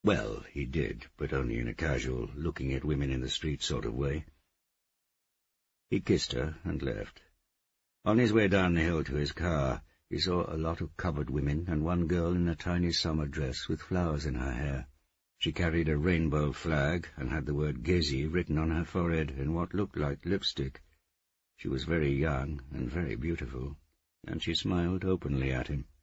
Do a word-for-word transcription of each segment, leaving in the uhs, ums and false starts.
Well, he did, but only in a casual, looking-at-women-in-the-street sort of way. He kissed her and left. On his way down the hill to his car, he saw a lot of covered women and one girl in a tiny summer dress with flowers in her hair. She carried a rainbow flag and had the word Gezi written on her forehead in what looked like lipstick. She was very young and very beautiful, and she smiled openly at him.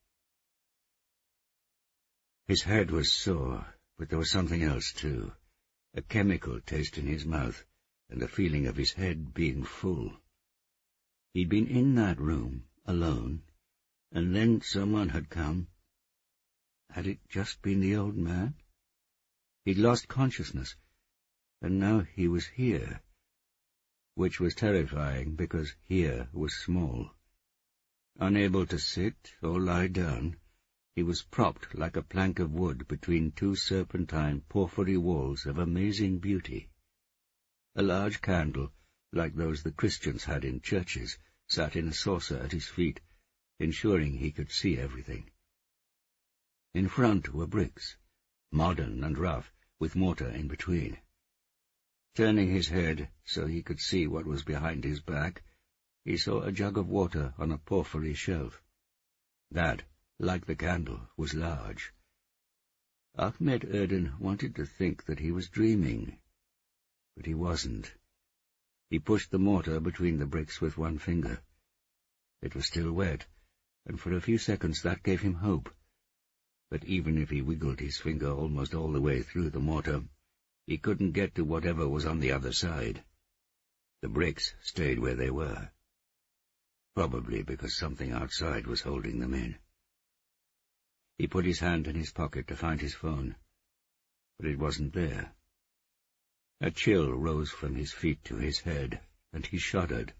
His head was sore, but there was something else, too, a chemical taste in his mouth, and a feeling of his head being full. He'd been in that room, alone, and then someone had come. Had it just been the old man? He'd lost consciousness, and now he was here, which was terrifying because here was small. Unable to sit or lie down, he was propped like a plank of wood between two serpentine porphyry walls of amazing beauty. A large candle, like those the Christians had in churches, sat in a saucer at his feet, ensuring he could see everything. In front were bricks, modern and rough, with mortar in between. Turning his head so he could see what was behind his back, he saw a jug of water on a porphyry shelf. That, like the candle, was large. Ahmed Erden wanted to think that he was dreaming, but he wasn't. He pushed the mortar between the bricks with one finger. It was still wet, and for a few seconds that gave him hope. But even if he wiggled his finger almost all the way through the mortar, he couldn't get to whatever was on the other side. The bricks stayed where they were, probably because something outside was holding them in. He put his hand in his pocket to find his phone, but it wasn't there. A chill rose from his feet to his head, and he shuddered.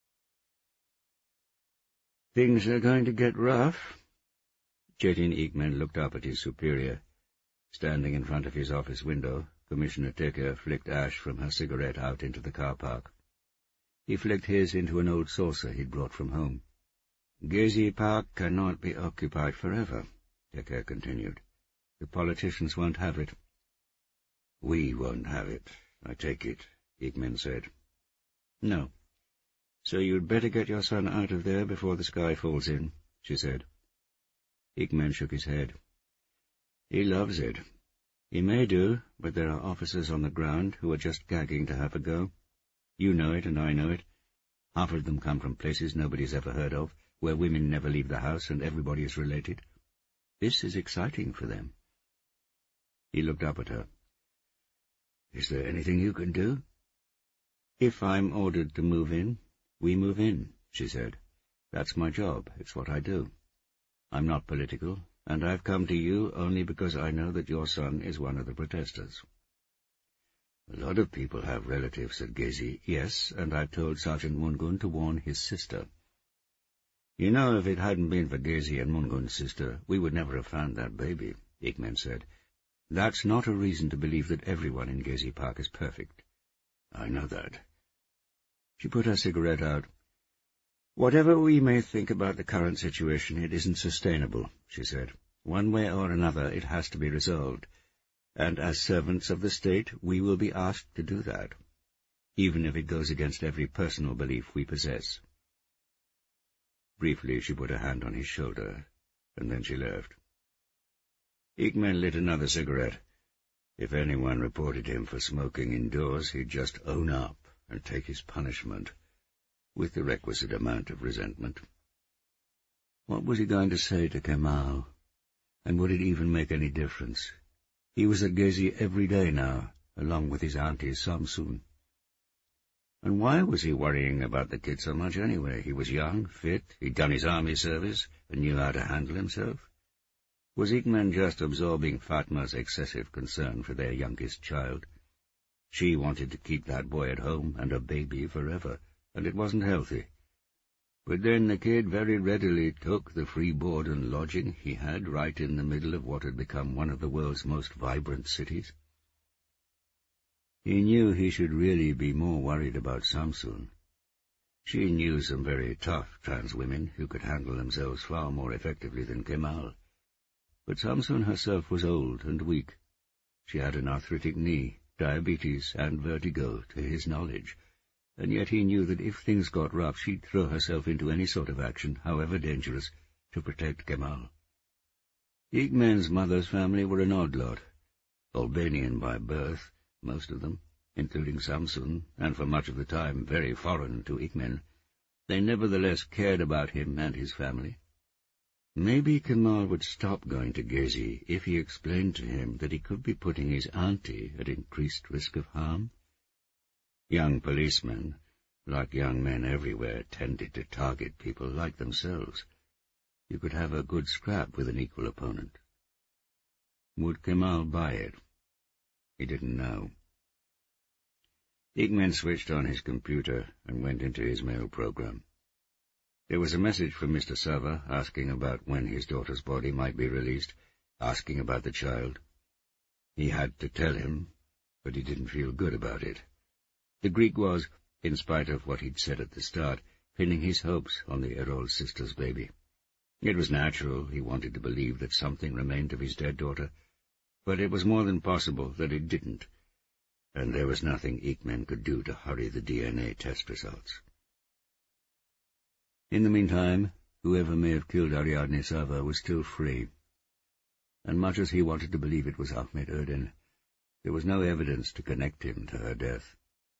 "Things are going to get rough." Çetin Ekmen looked up at his superior. Standing in front of his office window, Commissioner Teker flicked ash from her cigarette out into the car park. He flicked his into an old saucer he'd brought from home. "Gezi Park cannot be occupied forever," Teker continued. "The politicians won't have it." "We won't have it, I take it," Ekmen said. "No. So you'd better get your son out of there before the sky falls in," she said. Ekmen shook his head. "He loves it. He may do, but there are officers on the ground who are just gagging to have a go. You know it, and I know it. Half of them come from places nobody's ever heard of, where women never leave the house and everybody is related. This is exciting for them." He looked up at her. "Is there anything you can do?" "If I'm ordered to move in, we move in," she said. "That's my job. It's what I do. I'm not political, and I've come to you only because I know that your son is one of the protesters." "A lot of people have relatives at Gezi, yes, and I've told Sergeant Mungun to warn his sister." "You know, if it hadn't been for Gezi and Mungun's sister, we would never have found that baby," Ekmen said. "That's not a reason to believe that everyone in Gezi Park is perfect." "I know that." She put her cigarette out. "Whatever we may think about the current situation, it isn't sustainable," she said. "One way or another it has to be resolved, and as servants of the state we will be asked to do that, even if it goes against every personal belief we possess." Briefly she put a hand on his shoulder, and then she left. Ekmen lit another cigarette. If anyone reported him for smoking indoors, he'd just own up and take his punishment, with the requisite amount of resentment. What was he going to say to Kemal? And would it even make any difference? He was at Gezi every day now, along with his auntie Samsun. And why was he worrying about the kid so much anyway? He was young, fit, he'd done his army service, and knew how to handle himself. Was Ekmen just absorbing Fatma's excessive concern for their youngest child? She wanted to keep that boy at home and a baby forever, and it wasn't healthy. But then the kid very readily took the free board and lodging he had right in the middle of what had become one of the world's most vibrant cities. He knew he should really be more worried about Samsun. She knew some very tough trans women who could handle themselves far more effectively than Kemal. But Samsun herself was old and weak, She had an arthritic knee, diabetes, and vertigo, to his knowledge, and yet he knew that if things got rough she'd throw herself into any sort of action, however dangerous, to protect Kemal. Igmen's mother's family were an odd lot. Albanian by birth, most of them, including Samsun, and for much of the time very foreign to Igmen. They nevertheless cared about him and his family. Maybe Kemal would stop going to Gezi if he explained to him that he could be putting his auntie at increased risk of harm. Young policemen, like young men everywhere, tended to target people like themselves. You could have a good scrap with an equal opponent. Would Kemal buy it? He didn't know. Igmen switched on his computer and went into his mail program. There was a message from Mister Sava asking about when his daughter's body might be released, asking about the child. He had to tell him, but he didn't feel good about it. The Greek was, in spite of what he'd said at the start, pinning his hopes on the Erol sister's baby. It was natural he wanted to believe that something remained of his dead daughter, but it was more than possible that it didn't, and there was nothing Igmen could do to hurry the D N A test results. In the meantime, whoever may have killed Ariadne Sava was still free, and much as he wanted to believe it was Ahmed Erden, there was no evidence to connect him to her death.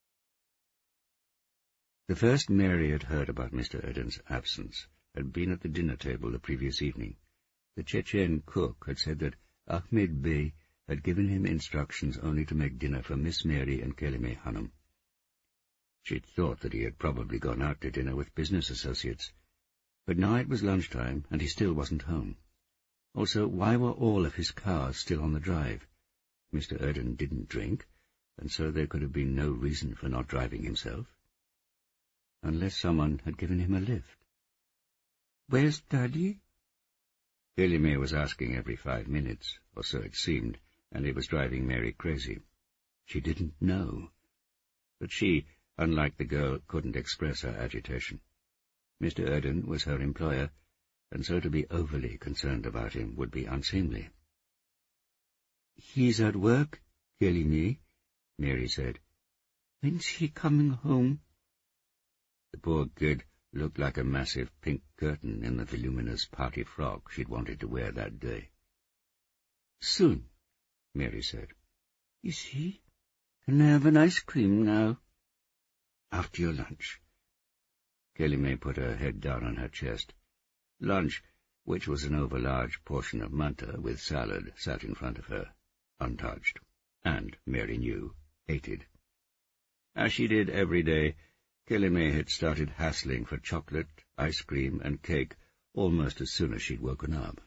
The first Mary had heard about Mister Erden's absence had been at the dinner table the previous evening. The Chechen cook had said that Ahmed Bey had given him instructions only to make dinner for Miss Mary and Kelime Hanum. She'd thought that he had probably gone out to dinner with business associates, but now it was lunchtime and he still wasn't home. Also, why were all of his cars still on the drive? Mister Erden didn't drink, and so there could have been no reason for not driving himself. Unless someone had given him a lift. "Where's Daddy?" Kelime was asking every five minutes, or so it seemed, and it was driving Mary crazy. She didn't know. But she, unlike the girl, couldn't express her agitation. Mister Erden was her employer, and so to be overly concerned about him would be unseemly. "He's at work, Kelime," Mary said. "When's he coming home?" The poor kid looked like a massive pink curtain in the voluminous party frock she'd wanted to wear that day. "Soon," Mary said. "Is he? Can I have an ice cream now?" "After your lunch." Kelime put her head down on her chest. Lunch, which was an over-large portion of manta with salad, sat in front of her, untouched, and, Mary knew, hated. As she did every day, Kelime had started hassling for chocolate, ice cream, and cake almost as soon as she'd woken up.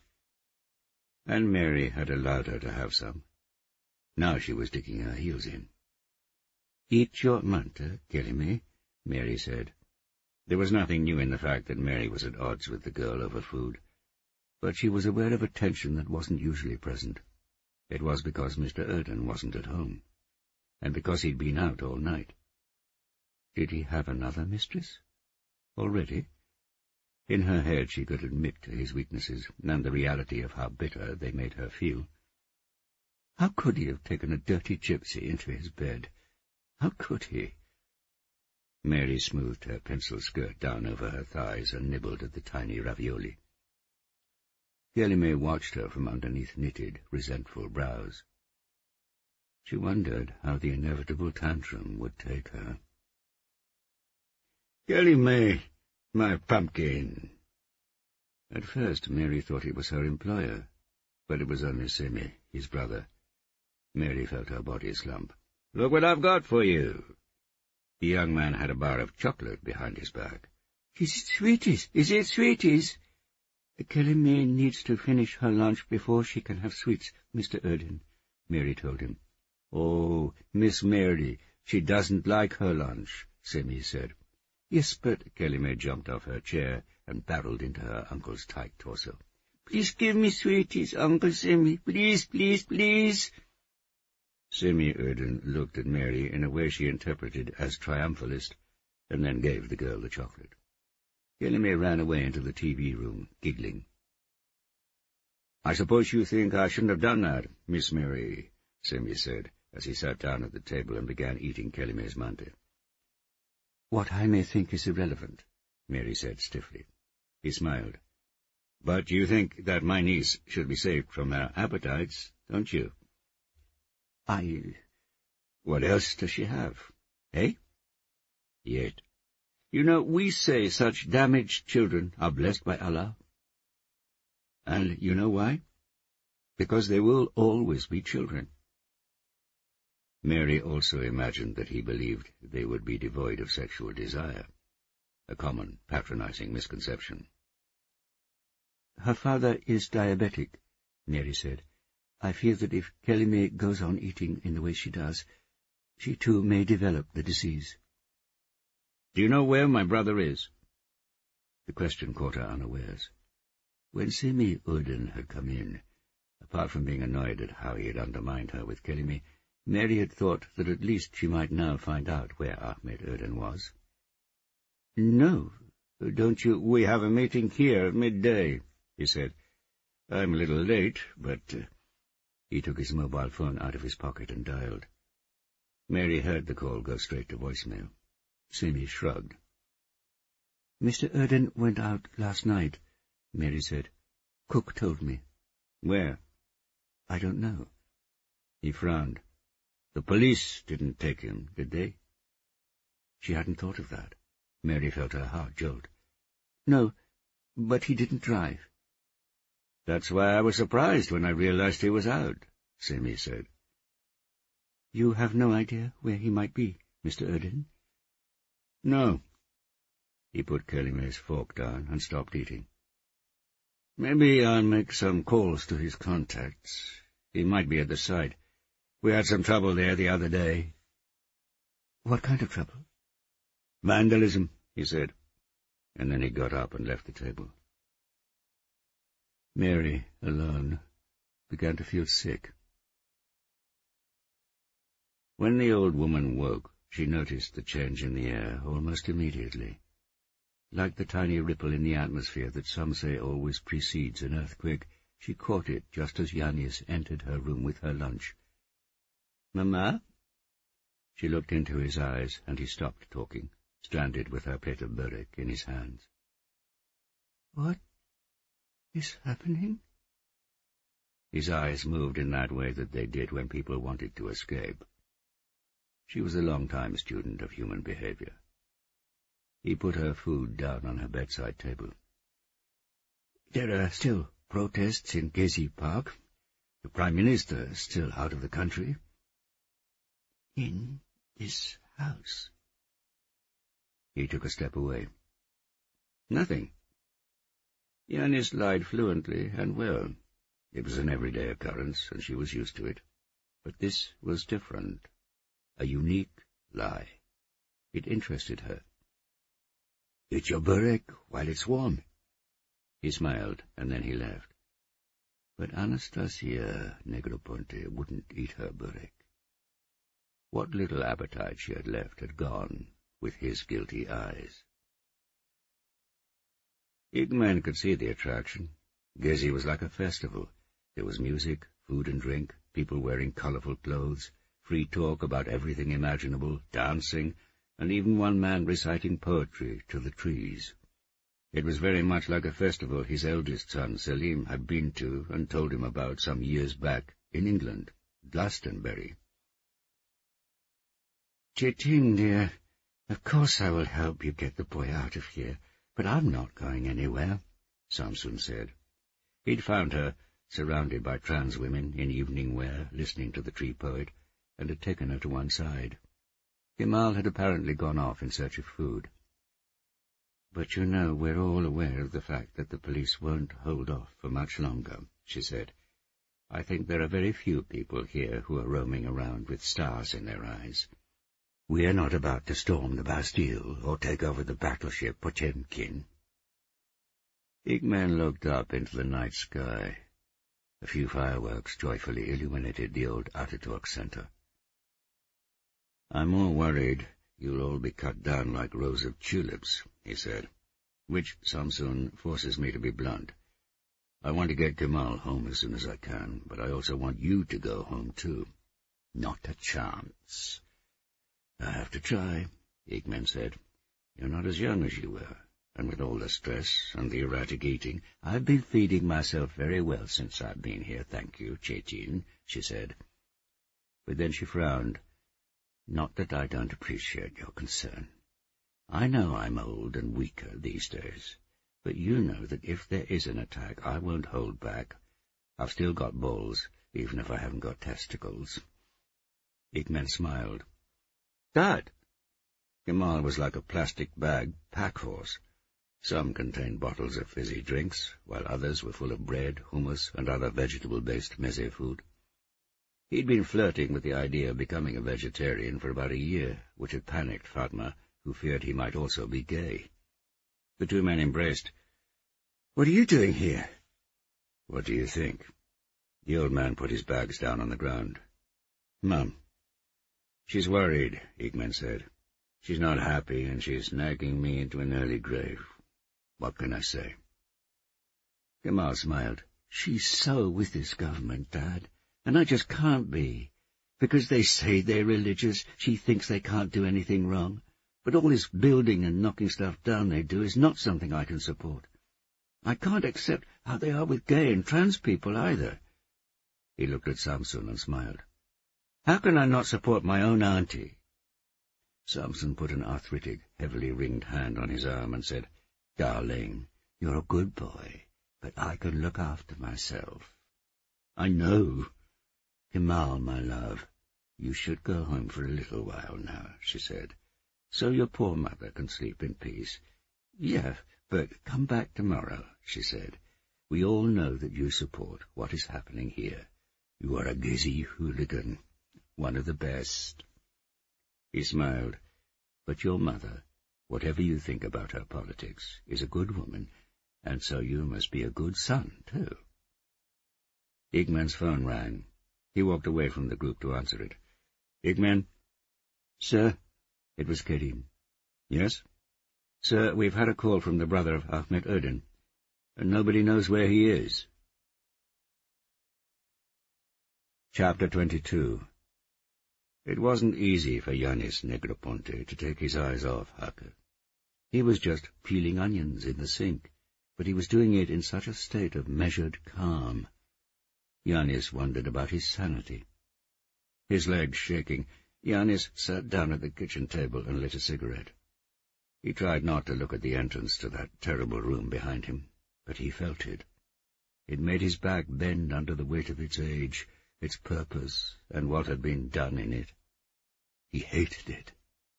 And Mary had allowed her to have some. Now she was digging her heels in. "Eat your manta, Kelime," Mary said. There was nothing new in the fact that Mary was at odds with the girl over food, but she was aware of a tension that wasn't usually present. It was because Mister Erden wasn't at home, and because he'd been out all night. Did he have another mistress? Already? In her head she could admit to his weaknesses, and the reality of how bitter they made her feel. How could he have taken a dirty gypsy into his bed? How could he? Mary smoothed her pencil skirt down over her thighs and nibbled at the tiny ravioli. Kelime watched her from underneath knitted, resentful brows. She wondered how the inevitable tantrum would take her. "Kelime, my pumpkin." At first Mary thought it was her employer, but it was only Semi, his brother. Mary felt her body slump. "Look what I've got for you." The young man had a bar of chocolate behind his back. "Is it sweeties? Is it sweeties?" "Kelime needs to finish her lunch before she can have sweets, Mister Erden," Mary told him. "Oh, Miss Mary, she doesn't like her lunch," Semi said. "Yes, but—" Kelime jumped off her chair and barreled into her uncle's tight torso. "Please give me sweeties, Uncle Semi. Please, please, please." Semi Erden looked at Mary in a way she interpreted as triumphalist, and then gave the girl the chocolate. Kelime ran away into the T V room, giggling. "I suppose you think I shouldn't have done that, Miss Mary," Simi said, as he sat down at the table and began eating Kelime's mante. "What I may think is irrelevant," Mary said stiffly. He smiled. "But you think that my niece should be saved from her appetites, don't you?" "I... What else does she have? Eh?" "Yet. You know, we say such damaged children are blessed by Allah. And you know why? Because they will always be children." Mary also imagined that he believed they would be devoid of sexual desire, a common patronizing misconception. "Her father is diabetic," Mary said. "I fear that if Kelime goes on eating in the way she does, she too may develop the disease." "Do you know where my brother is?" The question caught her unawares. When Simi Urden had come in, apart from being annoyed at how he had undermined her with Kelime, Mary had thought that at least she might now find out where Ahmed Urden was. "No, don't you? We have a meeting here at midday," he said. "I'm a little late, but—" Uh, he took his mobile phone out of his pocket and dialed. Mary heard the call go straight to voicemail. Simi shrugged. "Mister Urden went out last night," Mary said. "Cook told me." "Where?" "I don't know." He frowned. "The police didn't take him, did they?" She hadn't thought of that. Mary felt her heart jolt. "No, but he didn't drive." "That's why I was surprised when I realized he was out," Simi said. "You have no idea where he might be, Mister Urden?" "No." He put Kelime's fork down and stopped eating. "Maybe I'll make some calls to his contacts. He might be at the site. We had some trouble there the other day." "What kind of trouble?" "Vandalism," he said, and then he got up and left the table. Mary, alone, began to feel sick. When the old woman woke, she noticed the change in the air almost immediately. Like the tiny ripple in the atmosphere that some say always precedes an earthquake, she caught it just as Yanis entered her room with her lunch. "Mama?" She looked into his eyes, and he stopped talking, stranded with her plate of burek in his hands. "What is happening?" His eyes moved in that way that they did when people wanted to escape. She was a long-time student of human behavior. He put her food down on her bedside table. "There are still protests in Gezi Park. The Prime Minister is still out of the country." "In this house?" He took a step away. "Nothing." Yanis lied fluently and well. It was an everyday occurrence, and she was used to it. But this was different. A unique lie. It interested her. "Eat your burek while it's warm." He smiled, and then he left. But Anastasia Negroponte wouldn't eat her burek. What little appetite she had left had gone with his guilty eyes. Igman could see the attraction. Gezi was like a festival. There was music, food and drink, people wearing colorful clothes, free talk about everything imaginable, dancing, and even one man reciting poetry to the trees. It was very much like a festival his eldest son, Selim, had been to and told him about some years back in England, Glastonbury. "Chetin, dear, of course I will help you get the boy out of here, but I'm not going anywhere," Samson said. He'd found her, surrounded by trans women in evening wear, listening to the tree poet, and had taken her to one side. Kemal had apparently gone off in search of food. "But you know, we're all aware of the fact that the police won't hold off for much longer," she said. "I think there are very few people here who are roaming around with stars in their eyes. We are not about to storm the Bastille or take over the battleship Potemkin." Igman looked up into the night sky. A few fireworks joyfully illuminated the old Ataturk Center. "I'm more worried you'll all be cut down like rows of tulips," he said, "which, Samson, forces me to be blunt. I want to get Kemal home as soon as I can, but I also want you to go home, too. Not a chance. I have to try, Igmen said. You're not as young as you were, and with all the stress and the erratic eating, I've been feeding myself very well since I've been here, thank you, Chetin, she said. But then she frowned. Not that I don't appreciate your concern. I know I'm old and weaker these days, but you know that if there is an attack, I won't hold back. I've still got balls, even if I haven't got testicles. Igmen smiled. Dad! Kemal was like a plastic bag pack-horse. Some contained bottles of fizzy drinks, while others were full of bread, hummus, and other vegetable-based meze food. He'd been flirting with the idea of becoming a vegetarian for about a year, which had panicked Fatma, who feared he might also be gay. The two men embraced. "What are you doing here?" "What do you think?" The old man put his bags down on the ground. "Mum." "She's worried," Igmen said. "She's not happy, and she's nagging me into an early grave. What can I say?" Kemal smiled. "She's so with this government, Dad, and I just can't be. Because they say they're religious, she thinks they can't do anything wrong. But all this building and knocking stuff down they do is not something I can support. I can't accept how they are with gay and trans people either." He looked at Samson and smiled. "How can I not support my own auntie?" Samson put an arthritic, heavily ringed hand on his arm and said, "Darling, you're a good boy, but I can look after myself." "I know." "Kemal, my love, you should go home for a little while now," she said, "so your poor mother can sleep in peace." "Yeah, but come back tomorrow," she said. "We all know that you support what is happening here. You are a Gezi hooligan, one of the best." He smiled. "But your mother, whatever you think about her politics, is a good woman, and so you must be a good son, too." Igmen's phone rang. He walked away from the group to answer it. "Igmen?" "Sir?" It was Kerim. "Yes?" "Sir, we've had a call from the brother of Ahmet Erdin, and nobody knows where he is." Chapter twenty-two. It wasn't easy for Yanis Negroponte to take his eyes off Hake. He was just peeling onions in the sink, but he was doing it in such a state of measured calm. Yanis wondered about his sanity. His legs shaking, Yanis sat down at the kitchen table and lit a cigarette. He tried not to look at the entrance to that terrible room behind him, but he felt it. It made his back bend under the weight of its age, its purpose, and what had been done in it. He hated it.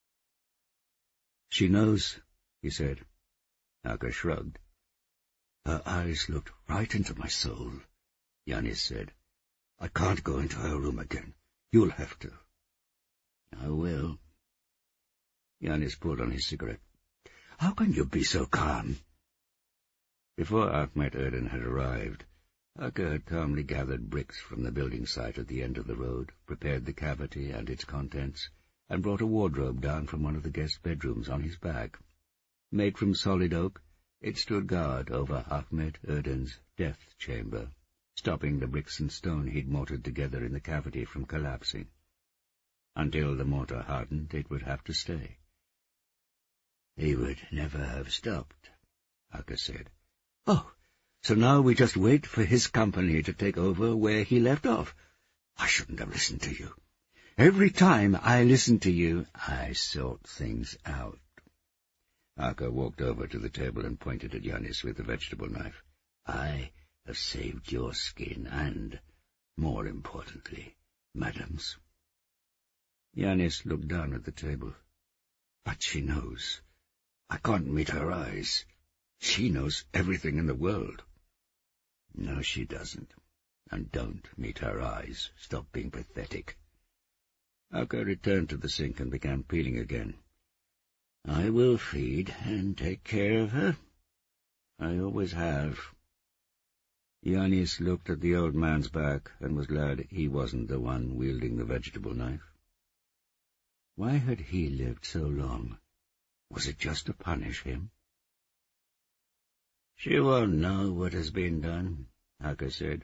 "She knows," he said. Hake shrugged. "Her eyes looked right into my soul," Yanis said. "I can't go into her room again. You'll have to." "I will." Yanis pulled on his cigarette. "How can you be so calm?" Before Ahmet Erdin had arrived, Hake had calmly gathered bricks from the building site at the end of the road, prepared the cavity and its contents, and brought a wardrobe down from one of the guest bedrooms on his back. Made from solid oak, it stood guard over Ahmet Erdin's death chamber, stopping the bricks and stone he'd mortared together in the cavity from collapsing. Until the mortar hardened, it would have to stay. "He would never have stopped," Hake said. "Oh, so now we just wait for his company to take over where he left off. I shouldn't have listened to you. Every time I listen to you, I sort things out." Hake walked over to the table and pointed at Yanis with the vegetable knife. "I have saved your skin and, more importantly, Madam's." Yanis looked down at the table. "But she knows. I can't meet her eyes. She knows everything in the world." "No, she doesn't. And don't meet her eyes. Stop being pathetic." Hake returned to the sink and began peeling again. "I will feed and take care of her. I always have." Yanis looked at the old man's back and was glad he wasn't the one wielding the vegetable knife. Why had he lived so long? Was it just to punish him? "She won't know what has been done," Hake said.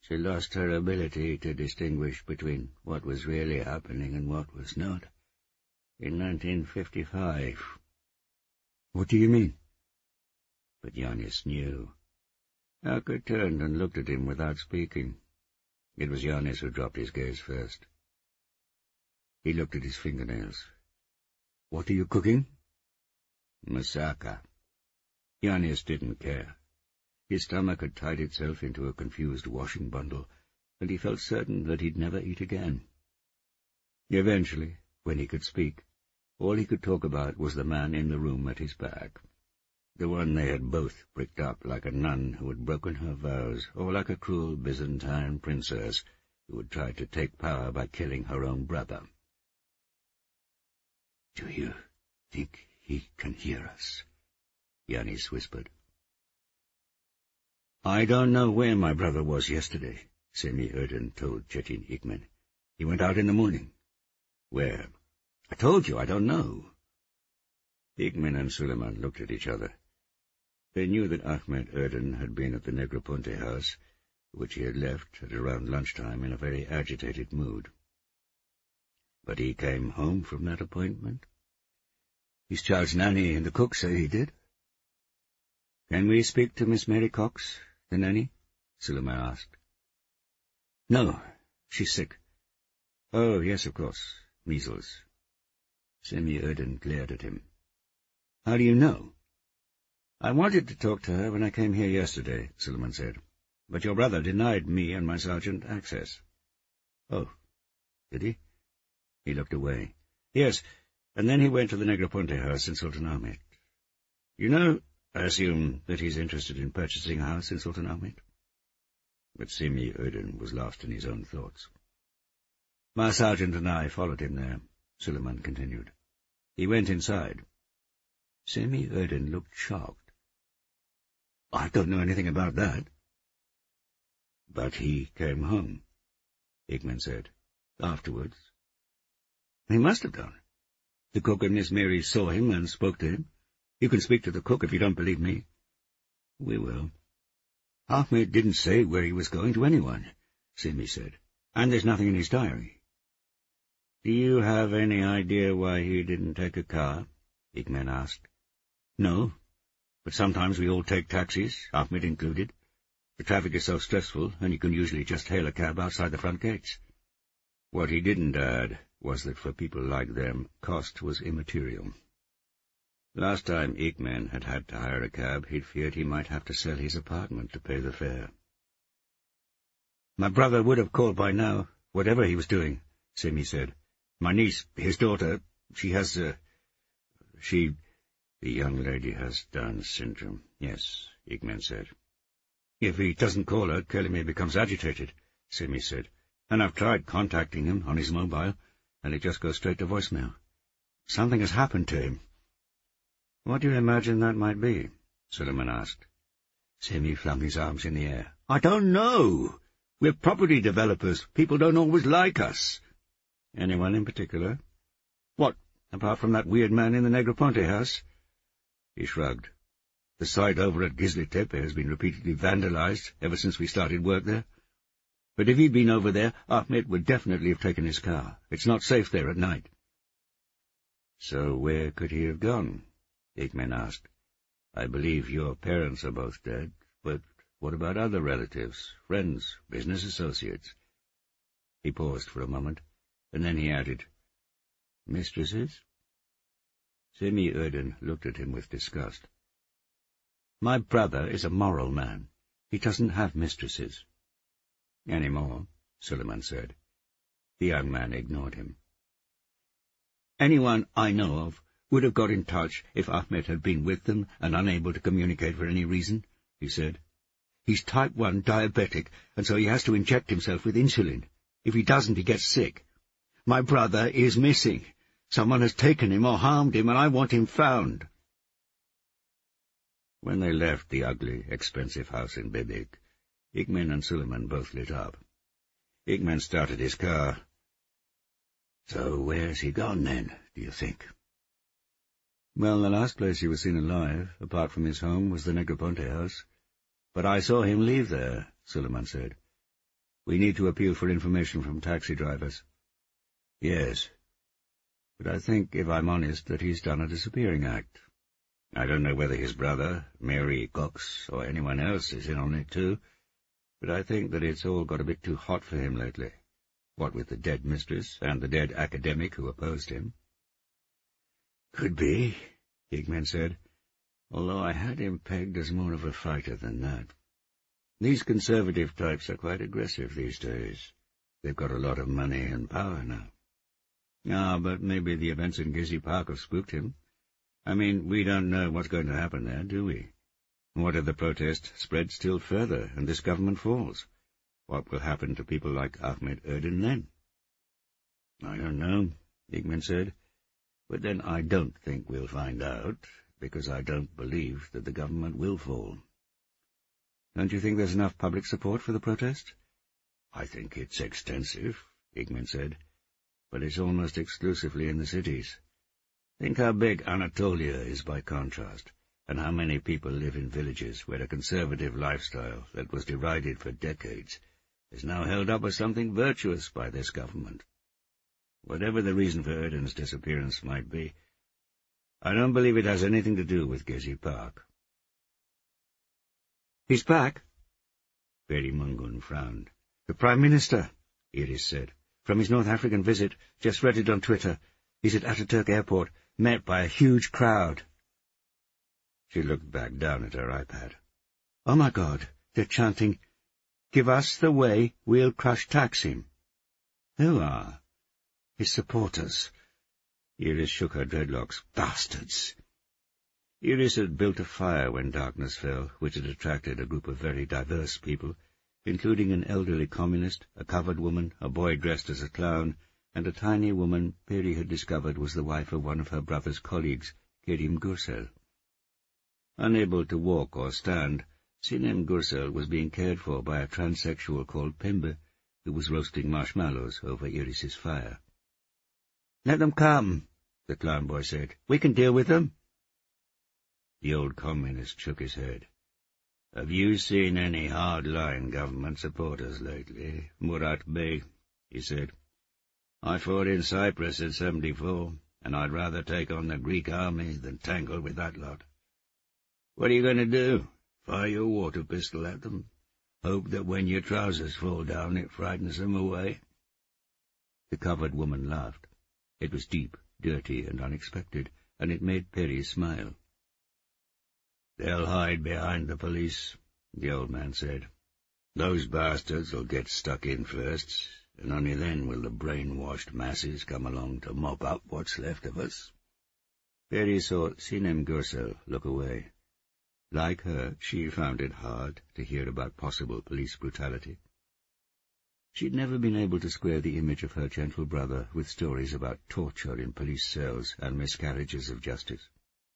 She lost her ability to distinguish between what was really happening and what was not. In nineteen fifty-five. What do you mean? But Yannis knew. Akka turned and looked at him without speaking. It was Yannis who dropped his gaze first. He looked at his fingernails. What are you cooking? Moussaka. Yannis didn't care. His stomach had tied itself into a confused washing bundle, and he felt certain that he'd never eat again. Eventually, when he could speak, all he could talk about was the man in the room at his back. The one they had both bricked up like a nun who had broken her vows, or like a cruel Byzantine princess who had tried to take power by killing her own brother. "Do you think he can hear us?" Yannis whispered. "I don't know where my brother was yesterday," Semi-Erden told Chetin Ikmen. "He went out in the morning." "Where?" "I told you, I don't know." Ikmen and Suleiman looked at each other. They knew that Ahmed Erden had been at the Negroponte house, which he had left at around lunchtime in a very agitated mood. But he came home from that appointment? His child's nanny and the cook say he did. "Can we speak to Miss Mary Cox, the nanny?" Suleiman asked. "No, she's sick." "Oh, yes, of course. Measles." Semi-Erden glared at him. "How do you know?" "I wanted to talk to her when I came here yesterday," Suleiman said, "but your brother denied me and my sergeant access." "Oh, did he?" He looked away. "Yes, and then he went to the Negroponte house in Sultanahmet. You know, I assume that he's interested in purchasing a house in Sultanahmet?" But Semi-Erden was lost in his own thoughts. "My sergeant and I followed him there," Suleiman continued. "He went inside." Semi-Erden looked shocked. "I don't know anything about that." "But he came home," Ikmen said. "Afterwards." "He must have done. The cook and Miss Mary saw him and spoke to him. You can speak to the cook if you don't believe me." "We will." "Ahmed didn't say where he was going to anyone," Simi said, "and there's nothing in his diary." "Do you have any idea why he didn't take a car?" Ikmen asked. "No, but sometimes we all take taxis, Ahmed included. The traffic is so stressful, and you can usually just hail a cab outside the front gates." What he didn't add was that for people like them, cost was immaterial. Last time Ikmen had had to hire a cab, he'd feared he might have to sell his apartment to pay the fare. "My brother would have called by now, whatever he was doing," Simi said. "My niece, his daughter, she has, uh, she—" "The young lady has Down syndrome, yes," Ikmen said. "If he doesn't call her, Kelime becomes agitated," Simi said. "And I've tried contacting him on his mobile, and it just goes straight to voicemail. Something has happened to him." "What do you imagine that might be?" Suleiman asked. Simi flung his arms in the air. "I don't know. We're property developers. People don't always like us." "Anyone in particular?" "What, apart from that weird man in the Negroponte house?" He shrugged. "The site over at Gizli Tepe has been repeatedly vandalized ever since we started work there. But if he'd been over there, Ahmed would definitely have taken his car. It's not safe there at night." "So where could he have gone?" Ikmen asked. "I believe your parents are both dead, but what about other relatives, friends, business associates?" He paused for a moment, and then he added, "Mistresses?" Semi-Erden looked at him with disgust. "My brother is a moral man. He doesn't have mistresses." "Any more?" Suleiman said. The young man ignored him. "Anyone I know of would have got in touch if Ahmed had been with them and unable to communicate for any reason," he said. "He's type one diabetic, and so he has to inject himself with insulin. If he doesn't, he gets sick. My brother is missing. Someone has taken him or harmed him, and I want him found." When they left the ugly, expensive house in Bebek, Ikmen and Suleiman both lit up. Ikmen started his car. "So where's he gone, then, do you think?" "Well, the last place he was seen alive, apart from his home, was the Negroponte house. But I saw him leave there," Suleiman said. We need to appeal for information from taxi drivers. Yes. But I think, if I'm honest, that he's done a disappearing act. I don't know whether his brother, Mary Cox, or anyone else is in on it too, but I think that it's all got a bit too hot for him lately, what with the dead mistress and the dead academic who opposed him. Could be, Higman said, although I had him pegged as more of a fighter than that. These conservative types are quite aggressive these days. They've got a lot of money and power now. Ah, but maybe the events in Gizzy Park have spooked him. I mean, we don't know what's going to happen there, do we? What if the protest spreads still further and this government falls? What will happen to people like Ahmed Erdin then? I don't know, Higman said, but then I don't think we'll find out, because I don't believe that the government will fall. Don't you think there's enough public support for the protest? I think it's extensive, Higman said, but it's almost exclusively in the cities. Think how big Anatolia is by contrast, and how many people live in villages where a conservative lifestyle that was derided for decades is now held up as something virtuous by this government. Whatever the reason for Erdin's disappearance might be, I don't believe it has anything to do with Gizzy Park. He's back? Peri Mungun frowned. The Prime Minister, Iris said, from his North African visit, just read it on Twitter. He's at Ataturk Airport, met by a huge crowd. She looked back down at her iPad. Oh my God, they're chanting, "Give us the way, we'll crush Taksim." Who are? His supporters. Iris shook her dreadlocks. Bastards! Iris had built a fire when darkness fell, which had attracted a group of very diverse people, including an elderly communist, a covered woman, a boy dressed as a clown, and a tiny woman Peri had discovered was the wife of one of her brother's colleagues, Kerim Gürsel. Unable to walk or stand, Sinem Gürsel was being cared for by a transsexual called Pembe, who was roasting marshmallows over Iris's fire. "Let them come," the clown boy said. "We can deal with them." The old communist shook his head. "Have you seen any hard-line government supporters lately, Murat Bey?" he said. "I fought in Cyprus in seventy-four, and I'd rather take on the Greek army than tangle with that lot. What are you going to do? Fire your water pistol at them? Hope that when your trousers fall down it frightens them away?" The covered woman laughed. It was deep, dirty, and unexpected, and it made Peri smile. "They'll hide behind the police," the old man said. "Those bastards will get stuck in first, and only then will the brainwashed masses come along to mop up what's left of us." Peri saw Sinem Gürsel look away. Like her, she found it hard to hear about possible police brutality. She'd never been able to square the image of her gentle brother with stories about torture in police cells and miscarriages of justice.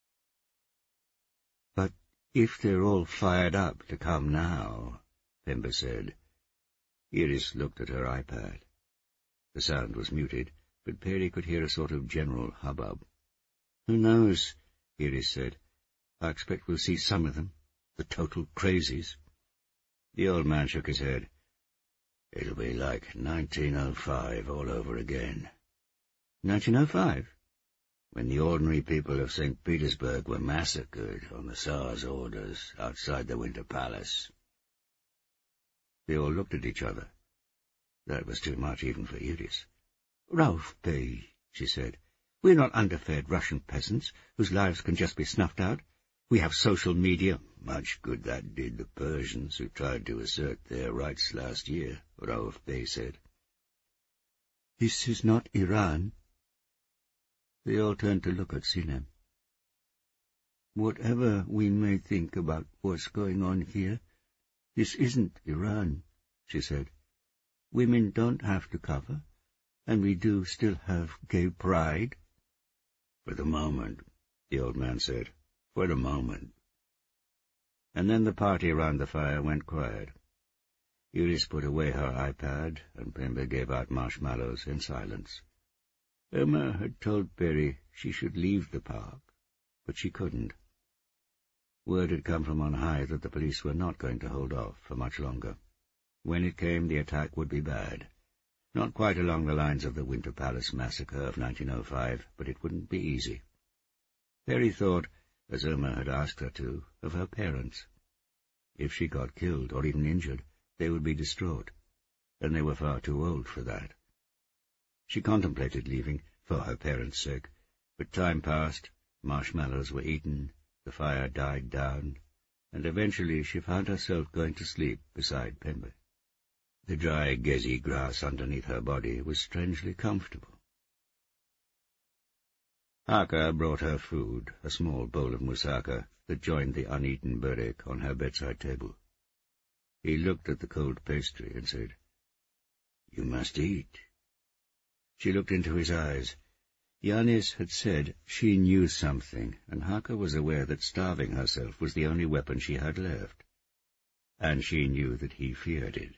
"But if they're all fired up to come now," Pembe said. Iris looked at her iPad. The sound was muted, but Peri could hear a sort of general hubbub. "Who knows?" Iris said. "I expect we'll see some of them, the total crazies." The old man shook his head. "It'll be like nineteen oh five all over again." nineteen oh five? When the ordinary people of Saint Petersburg were massacred on the Tsar's orders outside the Winter Palace. They all looked at each other. That was too much even for Iris. "Rauf Bey," she said, "we're not underfed Russian peasants whose lives can just be snuffed out. We have social media." "Much good that did the Persians who tried to assert their rights last year," Rauf Bey said. "This is not Iran." They all turned to look at Sinem. "Whatever we may think about what's going on here, this isn't Iran," she said. "Women don't have to cover, and we do still have gay pride." "For the moment," the old man said. "For the moment." And then the party around the fire went quiet. Iris put away her iPad, and Pembe gave out marshmallows in silence. Emma had told Peri she should leave the park, but she couldn't. Word had come from on high that the police were not going to hold off for much longer. When it came, the attack would be bad. Not quite along the lines of the Winter Palace massacre of nineteen oh five, but it wouldn't be easy. Peri thought, as Irma had asked her to, of her parents. If she got killed, or even injured, they would be distraught, and they were far too old for that. She contemplated leaving, for her parents' sake, but time passed, marshmallows were eaten, the fire died down, and eventually she found herself going to sleep beside Pembe. The dry, gezi grass underneath her body was strangely comfortable. Haka brought her food, a small bowl of moussaka that joined the uneaten burek on her bedside table. He looked at the cold pastry and said, "You must eat." She looked into his eyes. Yanis had said she knew something, and Haka was aware that starving herself was the only weapon she had left. And she knew that he feared it.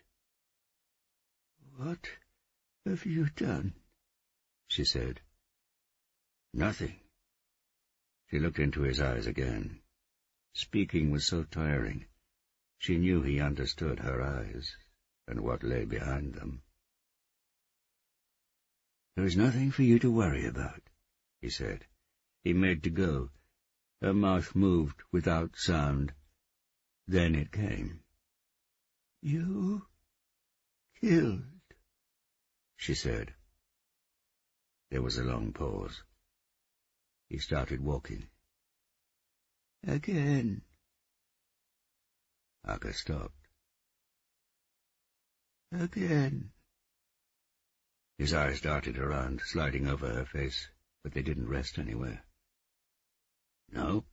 "What have you done?" she said. "Nothing." She looked into his eyes again. Speaking was so tiring. She knew he understood her eyes, and what lay behind them. "There is nothing for you to worry about," he said. He made to go. Her mouth moved without sound. Then it came. "You killed," she said. There was a long pause. He started walking. "Again." Haka stopped. "Again." His eyes darted around, sliding over her face, but they didn't rest anywhere. "No?"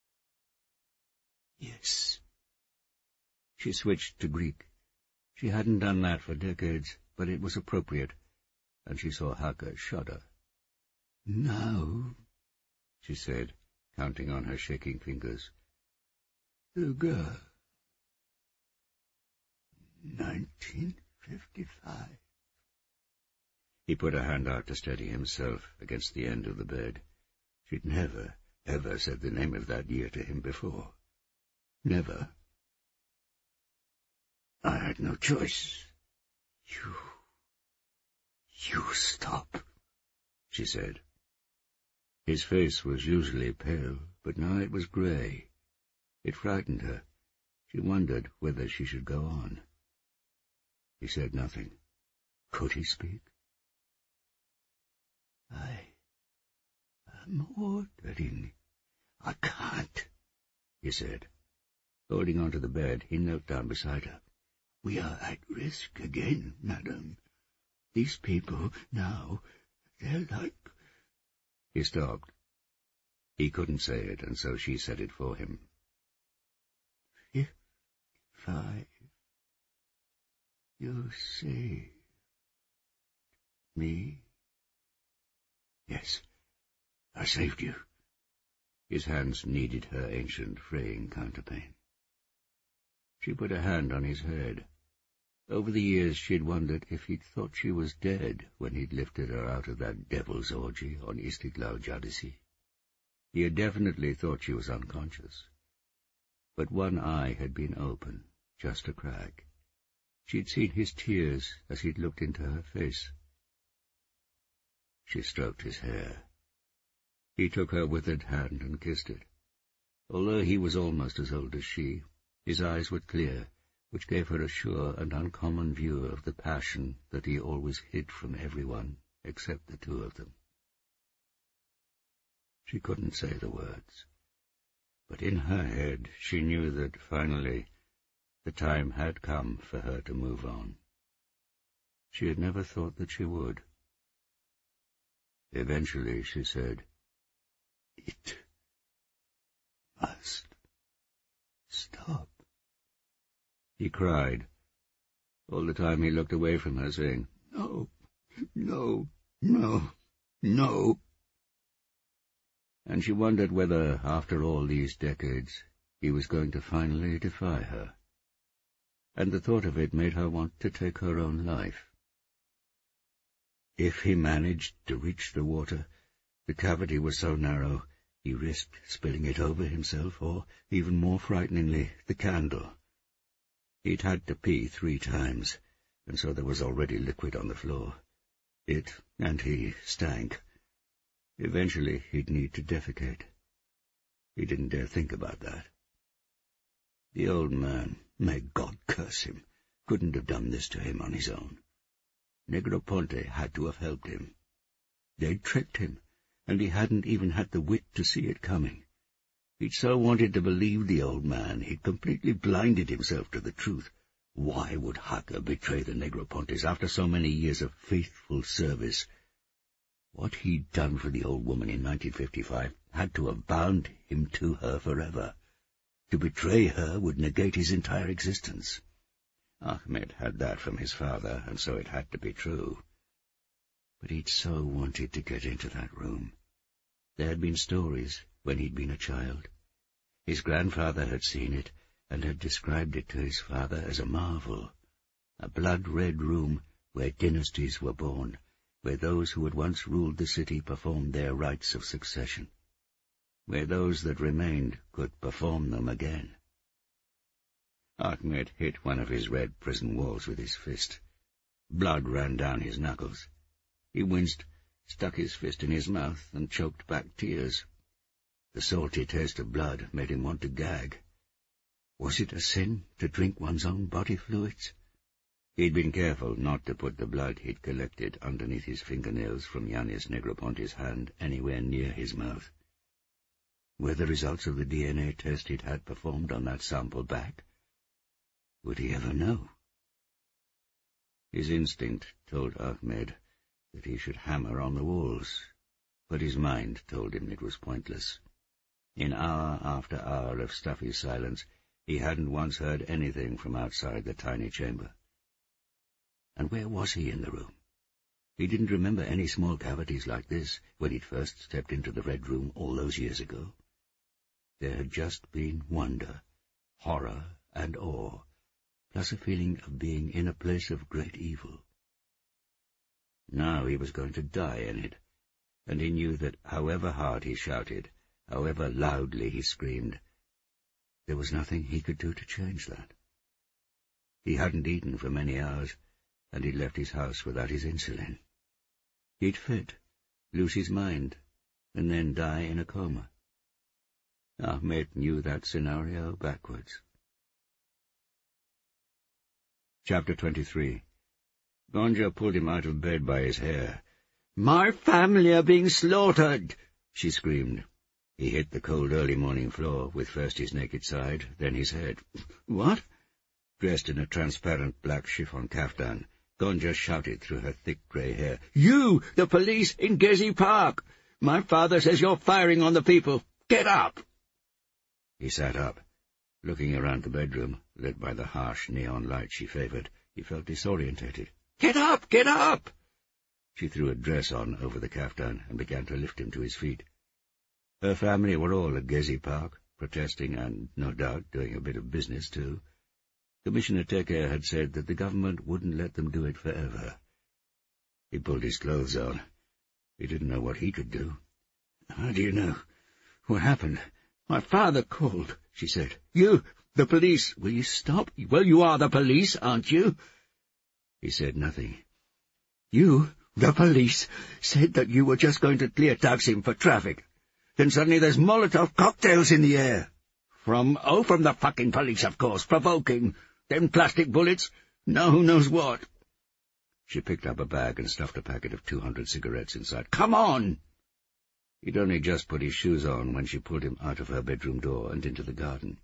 "Yes." She switched to Greek. She hadn't done that for decades, but it was appropriate, and she saw Haka shudder. "Now," she said, counting on her shaking fingers. "The girl. Nineteen fifty-five. He put a hand out to steady himself against the end of the bed. She'd never, ever said the name of that year to him before. Never. "I had no choice. You... you stop," she said. His face was usually pale, but now it was grey. It frightened her. She wondered whether she should go on. He said nothing. Could he speak? "I am ordering. I can't," he said. Holding onto the bed, he knelt down beside her. "We are at risk again, madam. These people now, they're like—" He stopped. He couldn't say it, and so she said it for him. "Fifty-five. You saved me." "Yes, I saved you." His hands kneaded her ancient, fraying counterpane. She put a hand on his head. Over the years she'd wondered if he'd thought she was dead when he'd lifted her out of that devil's orgy on Istiklal Caddesi. He had definitely thought she was unconscious. But one eye had been open, just a crack. She'd seen his tears as he'd looked into her face. She stroked his hair. He took her withered hand and kissed it. Although he was almost as old as she, his eyes were clear, which gave her a sure and uncommon view of the passion that he always hid from everyone except the two of them. She couldn't say the words, but in her head she knew that, finally, the time had come for her to move on. She had never thought that she would. Eventually she said, "It must stop." He cried. All the time he looked away from her, saying, "No, no, no, no." And she wondered whether, after all these decades, he was going to finally defy her. And the thought of it made her want to take her own life. If he managed to reach the water, the cavity was so narrow he risked spilling it over himself, or, even more frighteningly, the candle. He'd had to pee three times, and so there was already liquid on the floor. It, and he, stank. Eventually he'd need to defecate. He didn't dare think about that. The old man, may God curse him, couldn't have done this to him on his own. Negroponte had to have helped him. They'd tricked him, and he hadn't even had the wit to see it coming. He'd so wanted to believe the old man, he'd completely blinded himself to the truth. Why would Jaca betray the Negropontes after so many years of faithful service? What he'd done for the old woman in nineteen fifty-five had to have bound him to her forever. To betray her would negate his entire existence. Ahmed had that from his father, and so it had to be true. But he'd so wanted to get into that room. There had been stories when he'd been a child. His grandfather had seen it, and had described it to his father as a marvel, a blood-red room where dynasties were born, where those who had once ruled the city performed their rites of succession, where those that remained could perform them again. Ahmed hit one of his red prison walls with his fist. Blood ran down his knuckles. He winced, stuck his fist in his mouth, and choked back tears. The salty taste of blood made him want to gag. Was it a sin to drink one's own body fluids? He'd been careful not to put the blood he'd collected underneath his fingernails from Yanis Negroponte's hand anywhere near his mouth. Were the results of the D N A test he'd had performed on that sample back? Would he ever know? His instinct told Ahmed that he should hammer on the walls, but his mind told him it was pointless. In hour after hour of stuffy silence, he hadn't once heard anything from outside the tiny chamber. And where was he in the room? He didn't remember any small cavities like this when he'd first stepped into the Red Room all those years ago. There had just been wonder, horror, and awe, plus a feeling of being in a place of great evil. Now he was going to die in it, and he knew that however hard he shouted, however loudly he screamed, there was nothing he could do to change that. He hadn't eaten for many hours, and he'd left his house without his insulin. He'd fit, lose his mind, and then die in a coma. Ahmed knew that scenario backwards. Chapter twenty-three. Gonja pulled him out of bed by his hair. "My family are being slaughtered!" she screamed. He hit the cold early morning floor, with first his naked side, then his head. "What?" Dressed in a transparent black chiffon kaftan, Gonja shouted through her thick grey hair. "You, the police in Gezi Park! My father says you're firing on the people! Get up!" He sat up. Looking around the bedroom, lit by the harsh neon light she favoured, he felt disorientated. "Get up! Get up!" She threw a dress on over the kaftan and began to lift him to his feet. Her family were all at Gezi Park, protesting and, no doubt, doing a bit of business too. Commissioner Teker had said that the government wouldn't let them do it forever. He pulled his clothes on. He didn't know what he could do. "How do you know? What happened?" "My father called," she said. "You, the police." "Will you stop?" "Well, you are the police, aren't you?" He said nothing. "You, the police, said that you were just going to clear Taksim for traffic. Then suddenly there's Molotov cocktails in the air. From, oh, from the fucking police, of course, provoking. Then plastic bullets. Now who knows what." She picked up a bag and stuffed a packet of two hundred cigarettes inside. "Come on!" He'd only just put his shoes on when she pulled him out of her bedroom door and into the garden.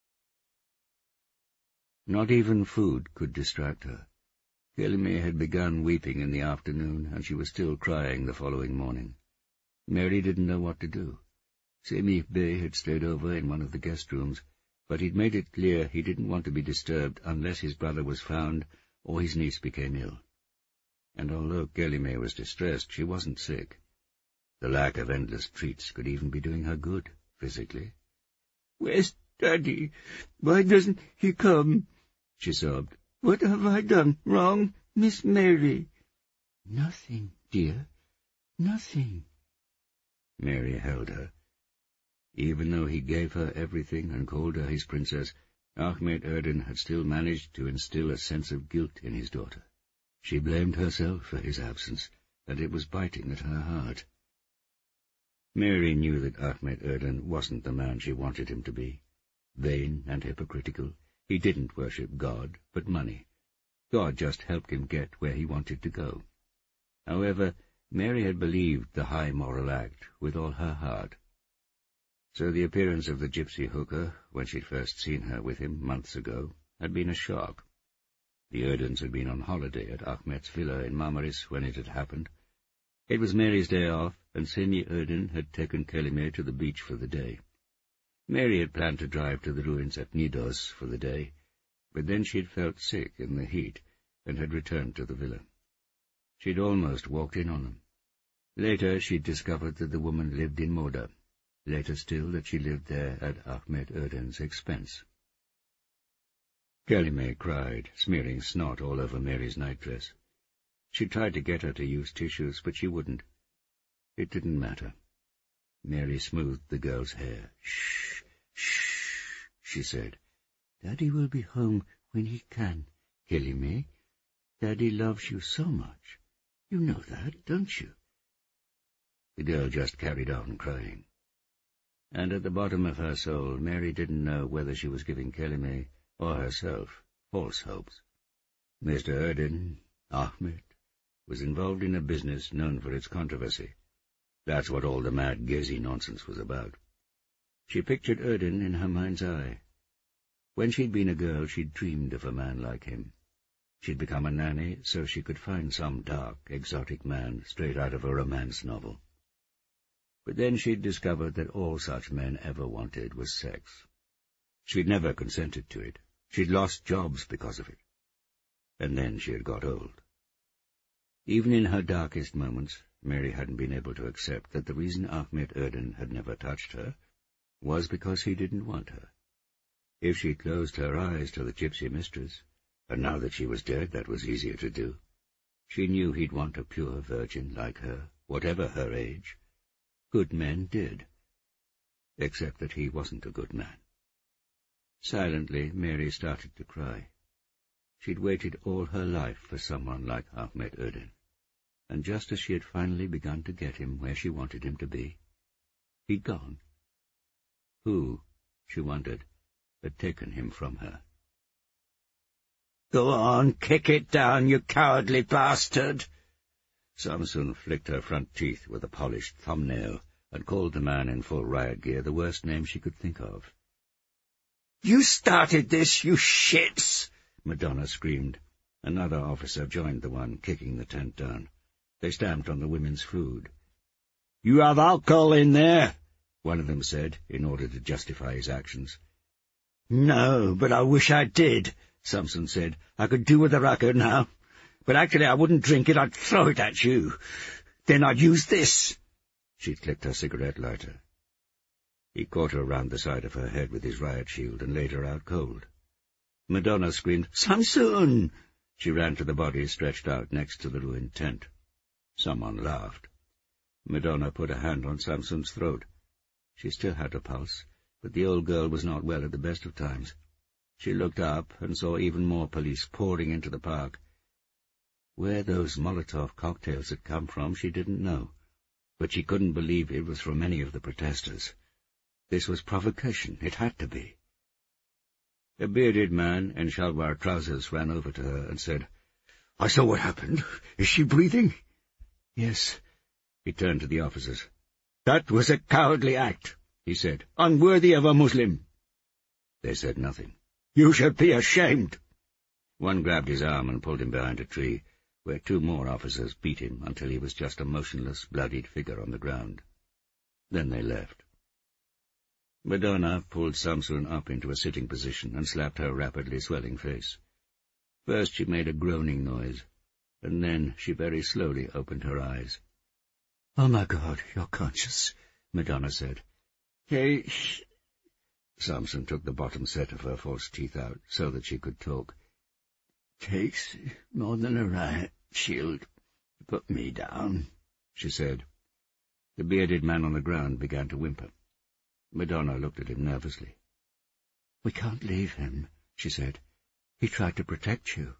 Not even food could distract her. Kelime had begun weeping in the afternoon, and she was still crying the following morning. Mary didn't know what to do. Semih Bey had stayed over in one of the guest rooms, but he'd made it clear he didn't want to be disturbed unless his brother was found or his niece became ill. And although Kelime was distressed, she wasn't sick. The lack of endless treats could even be doing her good, physically. "Where's Daddy? Why doesn't he come?" she sobbed. "What have I done wrong, Miss Mary?" "Nothing, dear, nothing." Mary held her. Even though he gave her everything and called her his princess, Ahmet Erden had still managed to instill a sense of guilt in his daughter. She blamed herself for his absence, and it was biting at her heart. Mary knew that Ahmet Erden wasn't the man she wanted him to be. Vain and hypocritical, he didn't worship God, but money. God just helped him get where he wanted to go. However, Mary had believed the high moral act with all her heart. So the appearance of the gypsy hooker, when she'd first seen her with him months ago, had been a shock. The Erdens had been on holiday at Ahmet's villa in Marmaris when it had happened. It was Mary's day off, and Semih Erden had taken Kelime to the beach for the day. Mary had planned to drive to the ruins at Nidos for the day, but then she'd felt sick in the heat and had returned to the villa. She'd almost walked in on them. Later she'd discovered that the woman lived in Moda. Later still that she lived there at Ahmet Erden's expense. Kelime cried, smearing snot all over Mary's nightdress. She tried to get her to use tissues, but she wouldn't. It didn't matter. Mary smoothed the girl's hair. "Shh, shh," she said. "Daddy will be home when he can, Kelime. Daddy loves you so much. You know that, don't you?" The girl just carried on crying. And at the bottom of her soul, Mary didn't know whether she was giving Kelime or herself false hopes. Mister Erden, Ahmet, was involved in a business known for its controversy. That's what all the mad Gezi nonsense was about. She pictured Erden in her mind's eye. When she'd been a girl, she'd dreamed of a man like him. She'd become a nanny so she could find some dark, exotic man straight out of a romance novel. But then she'd discovered that all such men ever wanted was sex. She'd never consented to it. She'd lost jobs because of it. And then she had got old. Even in her darkest moments, Mary hadn't been able to accept that the reason Ahmet Erden had never touched her was because he didn't want her. If she closed her eyes to the gypsy mistress, and now that she was dead that was easier to do, she knew he'd want a pure virgin like her, whatever her age. Good men did. Except that he wasn't a good man. Silently, Mary started to cry. She'd waited all her life for someone like Ahmet Erden, and just as she had finally begun to get him where she wanted him to be, he'd gone. Who, she wondered, had taken him from her? "Go on, kick it down, you cowardly bastard!" Samson flicked her front teeth with a polished thumbnail and called the man in full riot gear the worst name she could think of. "You started this, you shits!" Madonna screamed. Another officer joined the one kicking the tent down. They stamped on the women's food. "You have alcohol in there," one of them said, in order to justify his actions. "No, but I wish I did," Samson said. "I could do with a racket now. But actually I wouldn't drink it, I'd throw it at you. Then I'd use this." She clicked her cigarette lighter. He caught her round the side of her head with his riot shield and laid her out cold. Madonna screamed, "Samson!" She ran to the body stretched out next to the ruined tent. Someone laughed. Madonna put a hand on Samson's throat. She still had a pulse, but the old girl was not well at the best of times. She looked up and saw even more police pouring into the park. Where those Molotov cocktails had come from she didn't know, but she couldn't believe it was from any of the protesters. This was provocation. It had to be. A bearded man in shalwar trousers ran over to her and said, "I saw what happened. Is she breathing?" "Yes." He turned to the officers. "That was a cowardly act," he said, "unworthy of a Muslim." They said nothing. "You should be ashamed." One grabbed his arm and pulled him behind a tree, where two more officers beat him until he was just a motionless, bloodied figure on the ground. Then they left. Madonna pulled Samson up into a sitting position and slapped her rapidly swelling face. First she made a groaning noise, and then she very slowly opened her eyes. "Oh, my God, you're conscious," Madonna said. "Hey..." Samson took the bottom set of her false teeth out so that she could talk. "Takes more than a riot shield to put me down," she said. The bearded man on the ground began to whimper. Madonna looked at him nervously. "We can't leave him," she said. "He tried to protect you."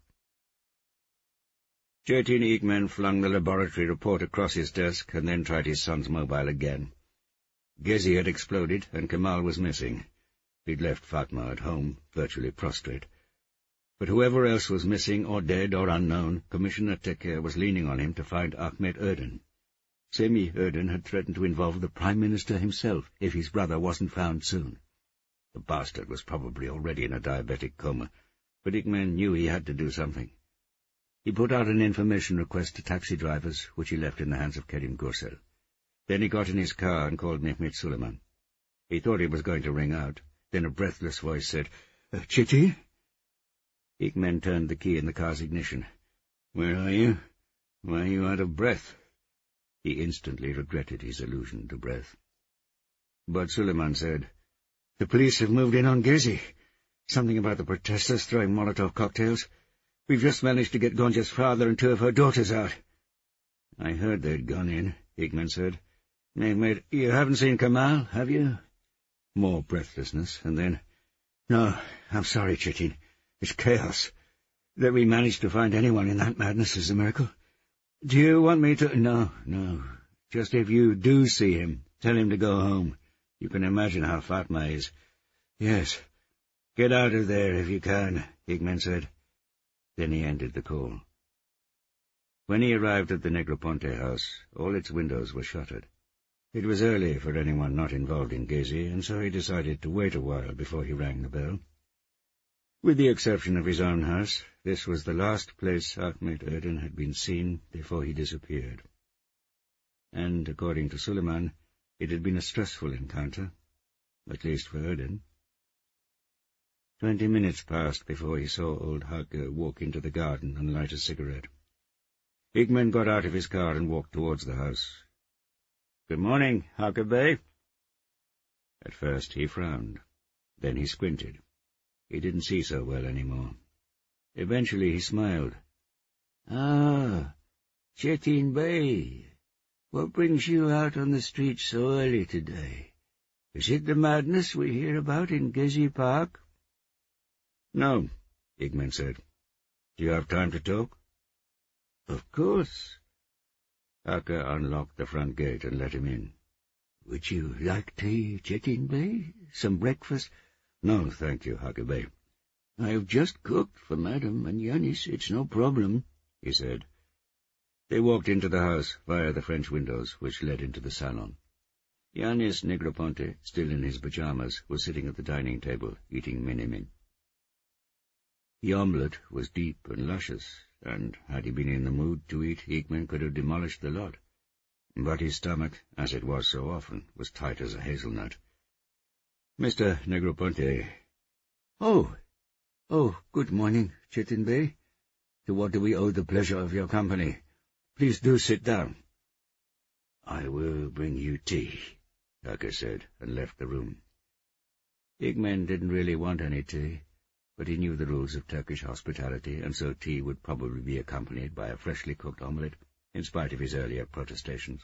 Chetin Igmen flung the laboratory report across his desk and then tried his son's mobile again. Gezi had exploded and Kemal was missing. He'd left Fatma at home, virtually prostrate. But whoever else was missing or dead or unknown, Commissioner Teker was leaning on him to find Ahmet Erden. Semih Erden had threatened to involve the Prime Minister himself if his brother wasn't found soon. The bastard was probably already in a diabetic coma, but Igmen knew he had to do something. He put out an information request to taxi drivers, which he left in the hands of Kerim Gürsel. Then he got in his car and called Mehmet Suleiman. He thought he was going to ring out. Then a breathless voice said, uh, "Chetin?" Igmen turned the key in the car's ignition. "Where are you? Why are you out of breath?" He instantly regretted his allusion to breath. But Suleiman said, "The police have moved in on Gezi. Something about the protesters throwing Molotov cocktails. We've just managed to get Gonja's father and two of her daughters out." "I heard they'd gone in," Igmen said. "Mehmet, you haven't seen Kemal, have you?" More breathlessness, and then, "No, I'm sorry, Chetin. It's chaos. That we managed to find anyone in that madness is a miracle. Do you want me to—" "No, no. Just if you do see him, tell him to go home. You can imagine how Fatma is." "Yes. Get out of there if you can," Igmen said. Then he ended the call. When he arrived at the Negroponte house, all its windows were shuttered. It was early for anyone not involved in Gezi, and so he decided to wait a while before he rang the bell. With the exception of his own house, this was the last place Ahmet Erden had been seen before he disappeared. And, according to Suleiman, it had been a stressful encounter, at least for Erden. Twenty minutes passed before he saw old Hake walk into the garden and light a cigarette. Igmen got out of his car and walked towards the house. "Good morning, Hake Bey." At first he frowned. Then he squinted. He didn't see so well any more. Eventually he smiled. "Ah, Chetin Bey, what brings you out on the street so early today? Is it the madness we hear about in Gezi Park?" "No," Igmen said. "Do you have time to talk?" "Of course." Hake unlocked the front gate and let him in. "Would you like tea, Chetin Bey? Some breakfast?" "No, thank you, Hake Bey." "I have just cooked for Madam and Yanis. It's no problem," he said. They walked into the house via the French windows, which led into the salon. Yanis Negroponte, still in his pyjamas, was sitting at the dining table, eating minimin. The omelette was deep and luscious, and, had he been in the mood to eat, Igmen could have demolished the lot. But his stomach, as it was so often, was tight as a hazelnut. "Mister Negroponte." "Oh, oh, good morning, Chetin Bey. To what do we owe the pleasure of your company? Please do sit down." "I will bring you tea," Hake said, and left the room. Igmen didn't really want any tea, but he knew the rules of Turkish hospitality, and so tea would probably be accompanied by a freshly cooked omelette, in spite of his earlier protestations.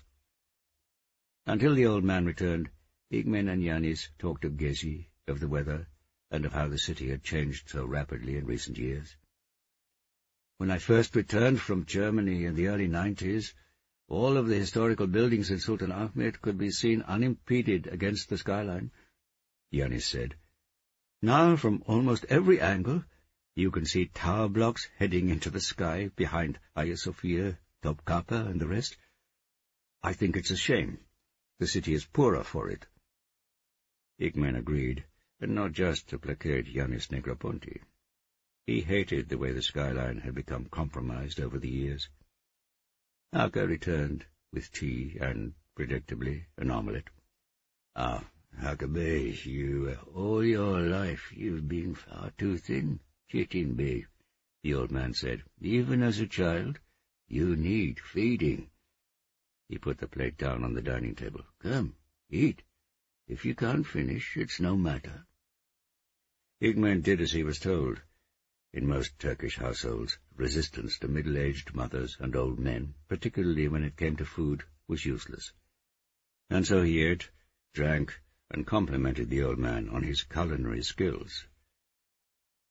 Until the old man returned, Igmen and Yanis talked of Gezi, of the weather, and of how the city had changed so rapidly in recent years. "When I first returned from Germany in the early nineties, all of the historical buildings in Sultan Ahmet could be seen unimpeded against the skyline," Yanis said. "Now, from almost every angle, you can see tower blocks heading into the sky behind Hagia Sophia, Topkapi, and the rest. I think it's a shame. The city is poorer for it." Igmen agreed, and not just to placate Yanis Negroponte. He hated the way the skyline had become compromised over the years. Hake returned, with tea and, predictably, an omelette. "Ah, Hake Bey, you, uh, all your life you've been far too thin, Chetin Bey," the old man said. "Even as a child, you need feeding." He put the plate down on the dining table. "Come, eat. If you can't finish, it's no matter." Igmen did as he was told. In most Turkish households, resistance to middle-aged mothers and old men, particularly when it came to food, was useless. And so he ate, drank, and complimented the old man on his culinary skills,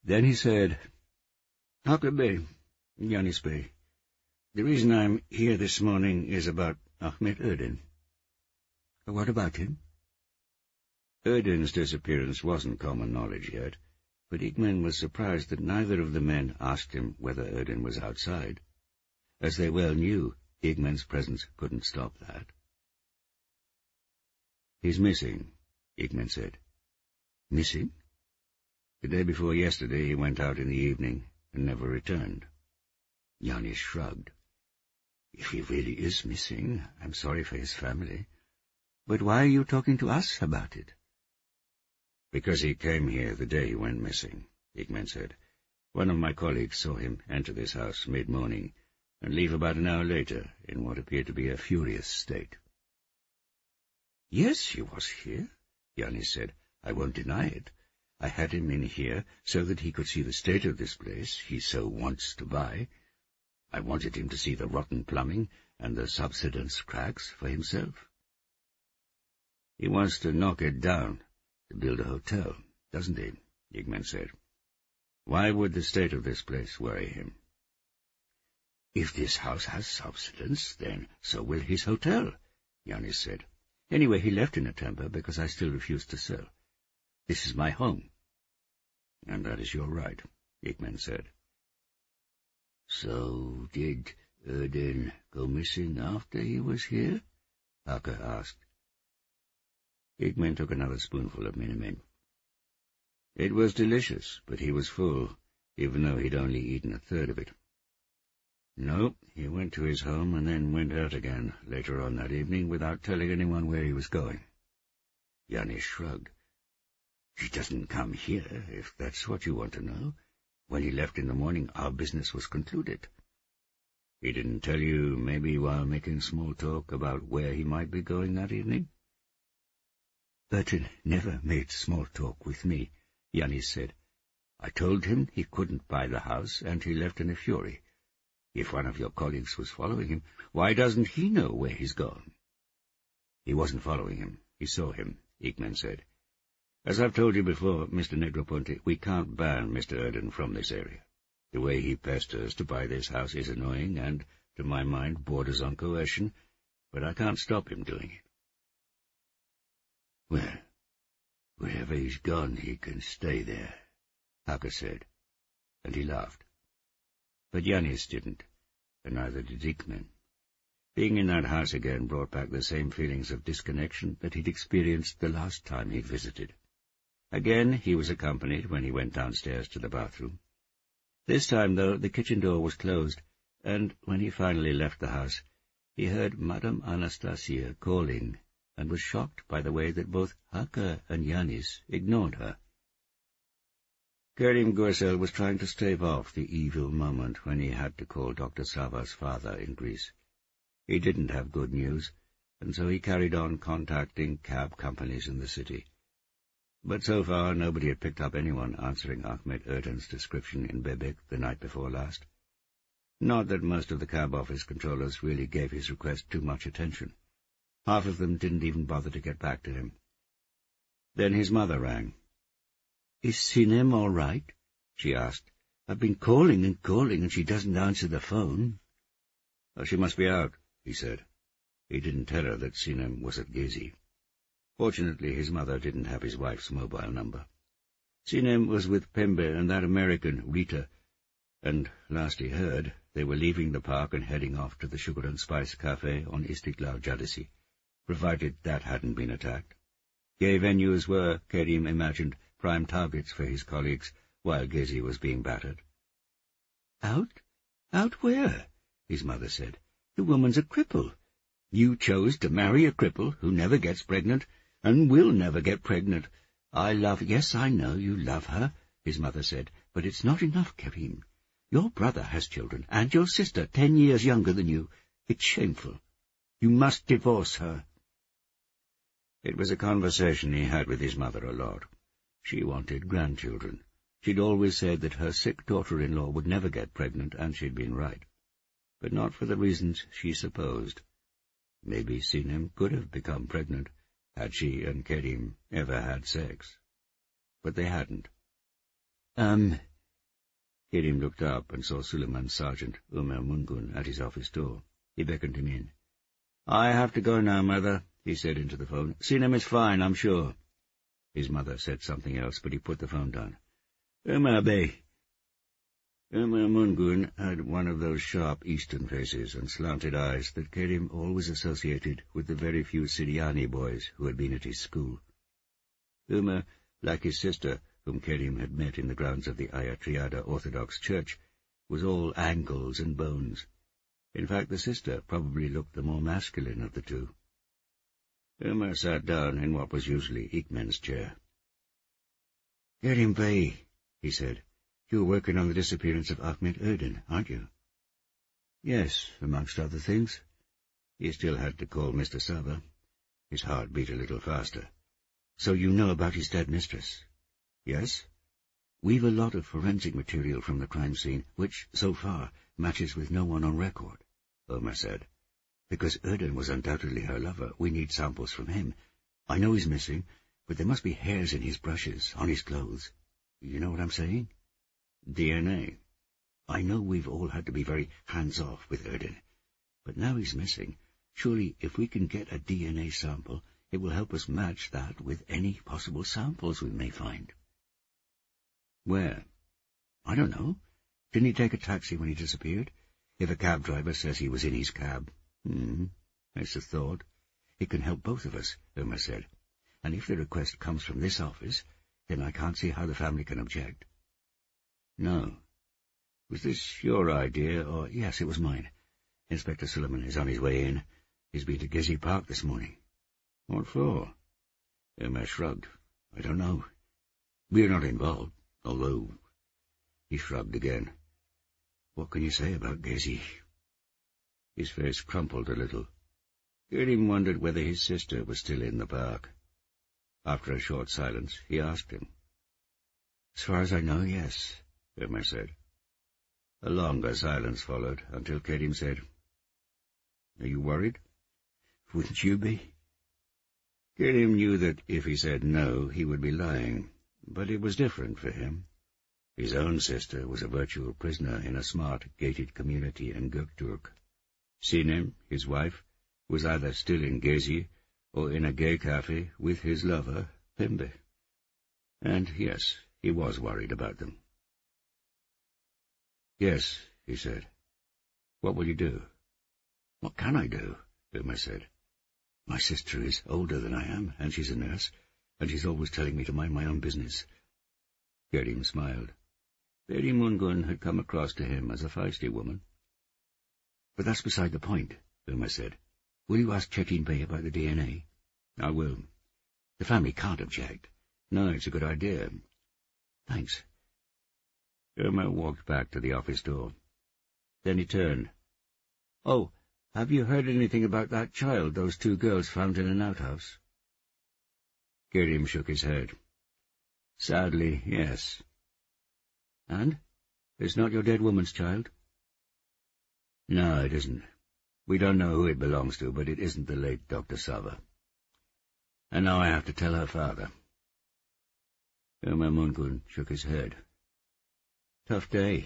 Then he said, "Hakkar Bey, Yanis Bey, the reason I'm here this morning is about Ahmet Erden." "What about him?" Erden's disappearance wasn't common knowledge yet, but Igmen was surprised that neither of the men asked him whether Erden was outside. As they well knew, Igmen's presence couldn't stop that. "He's missing," Igmen said. "Missing?" "The day before yesterday he went out in the evening and never returned." Yanis shrugged. "If he really is missing, I'm sorry for his family. But why are you talking to us about it?" "Because he came here the day he went missing," Igmen said. "One of my colleagues saw him enter this house mid-morning and leave about an hour later in what appeared to be a furious state." "Yes, he was here," Yanis said. "I won't deny it. I had him in here so that he could see the state of this place he so wants to buy. I wanted him to see the rotten plumbing and the subsidence cracks for himself." "He wants to knock it down to build a hotel, doesn't he?" Igmen said. "Why would the state of this place worry him?" "If this house has subsidence, then so will his hotel," Yanis said. "Anyway, he left in a temper because I still refused to sell. This is my home." "And that is your right," Igmen said. "So did Erden go missing after he was here?" Hakkar asked. Igmen took another spoonful of Minimin. It was delicious, but he was full, even though he'd only eaten a third of it. "No, he went to his home and then went out again later on that evening without telling anyone where he was going." Yanis shrugged. "He doesn't come here, if that's what you want to know. When he left in the morning, our business was concluded." "He didn't tell you, maybe while making small talk about where he might be going that evening?" "Erden never made small talk with me," Yanis said. "I told him he couldn't buy the house, and he left in a fury. If one of your colleagues was following him, why doesn't he know where he's gone?" "He wasn't following him. He saw him," Igmen said. "As I've told you before, Mister Negroponte, we can't ban Mister Erden from this area. The way he pesters to buy this house is annoying and, to my mind, borders on coercion, but I can't stop him doing it." "Well, wherever he's gone, he can stay there," Hakkar said, and he laughed. But Yanis didn't, and neither did Igmen. Being in that house again brought back the same feelings of disconnection that he'd experienced the last time he'd visited. Again he was accompanied when he went downstairs to the bathroom. This time, though, the kitchen door was closed, and when he finally left the house, he heard Madame Anastasia calling, and was shocked by the way that both Hakkar and Yanis ignored her. Kerim Gürsel was trying to stave off the evil moment when he had to call Doctor Sava's father in Greece. He didn't have good news, and so he carried on contacting cab companies in the city. But so far nobody had picked up anyone answering Ahmet Erden's description in Bebek the night before last. Not that most of the cab office controllers really gave his request too much attention. Half of them didn't even bother to get back to him. Then his mother rang. "Is Sinem all right?" she asked. "I've been calling and calling, and she doesn't answer the phone." "Oh, she must be out," he said. He didn't tell her that Sinem was at Gezi. Fortunately, his mother didn't have his wife's mobile number. Sinem was with Pembe and that American, Rita, and, last he heard, they were leaving the park and heading off to the Sugar and Spice Cafe on Istiklal Caddesi, provided that hadn't been attacked. Gay venues were, Kerim imagined, prime targets for his colleagues, while Gezi was being battered. "Out? Out where?" his mother said. "The woman's a cripple. You chose to marry a cripple who never gets pregnant, and will never get pregnant. I love— Yes, I know you love her," his mother said, "but it's not enough, Kerim. Your brother has children, and your sister, ten years younger than you. It's shameful. You must divorce her." It was a conversation he had with his mother a lot. She wanted grandchildren. She'd always said that her sick daughter-in-law would never get pregnant, and she'd been right. But not for the reasons she supposed. Maybe Sinem could have become pregnant, had she and Kerim ever had sex. But they hadn't. Um, Kerim looked up and saw Suleiman's sergeant, Ömer Mungun, at his office door. He beckoned him in. "I have to go now, Mother," he said into the phone. "Sinem is fine, I'm sure." His mother said something else, but he put the phone down. "Ömer Bey." Ömer Mungun had one of those sharp eastern faces and slanted eyes that Kerim always associated with the very few Syriani boys who had been at his school. Ömer, like his sister, whom Kerim had met in the grounds of the Ayatriada Orthodox Church, was all angles and bones. In fact, the sister probably looked the more masculine of the two. Ömer sat down in what was usually Ikmen's chair. "Kerim Bey," he said, "you're working on the disappearance of Ahmet Erden, aren't you?" "Yes, amongst other things." He still had to call Mister Saba. His heart beat a little faster. "So you know about his dead mistress?" "Yes. We've a lot of forensic material from the crime scene, which, so far, matches with no one on record," Ömer said. "Because Erden was undoubtedly her lover, we need samples from him. I know he's missing, but there must be hairs in his brushes, on his clothes. You know what I'm saying? D N A. I know we've all had to be very hands-off with Erden, but now he's missing. Surely, if we can get a D N A sample, it will help us match that with any possible samples we may find." "Where?" "I don't know. Didn't he take a taxi when he disappeared? If a cab driver says he was in his cab..." "Hmm, that's a thought. It can help both of us," Ömer said. "And if the request comes from this office, then I can't see how the family can object." "No. Was this your idea, or—" "Yes, it was mine. Inspector Suleiman is on his way in. He's been to Gezi Park this morning." "What for?" Ömer shrugged. "I don't know. We're not involved, although—" He shrugged again. "What can you say about Gezi?" His face crumpled a little. Kerim wondered whether his sister was still in the park. After a short silence, he asked him. "As far as I know, yes," Ömer said. A longer silence followed, until Kerim said, "Are you worried?" "Wouldn't you be?" Kerim knew that if he said no, he would be lying, but it was different for him. His own sister was a virtual prisoner in a smart, gated community in Göktürk. Sinem, his wife, was either still in Gezi or in a gay cafe with his lover, Pembe. And, yes, he was worried about them. "Yes," he said. "What will you do?" "What can I do?" Ömer said. "My sister is older than I am, and she's a nurse, and she's always telling me to mind my own business." Kerim smiled. Lady Mungun had come across to him as a feisty woman. "But that's beside the point," Ömer said. "Will you ask Çetin Bey about the D N A?" "I will. The family can't object." "No, it's a good idea." "Thanks." Ömer walked back to the office door. Then he turned. "Oh, have you heard anything about that child those two girls found in an outhouse?" Kerim shook his head. "Sadly, yes." "And? It's not your dead woman's child?" "No, it isn't. We don't know who it belongs to, but it isn't the late Doctor Sava. And now I have to tell her father." Ömer Mungun shook his head. "Tough day."